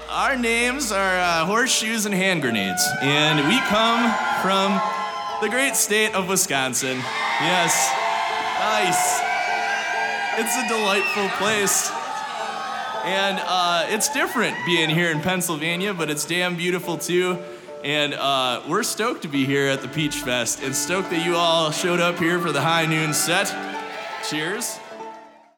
our names are Horseshoes and Hand Grenades, and we come from the great state of Wisconsin. Yes, nice. It's a delightful place. And it's different being here in Pennsylvania, but it's damn beautiful too. And we're stoked to be here at the Peach Fest, and stoked that you all showed up here for the high noon set. Cheers.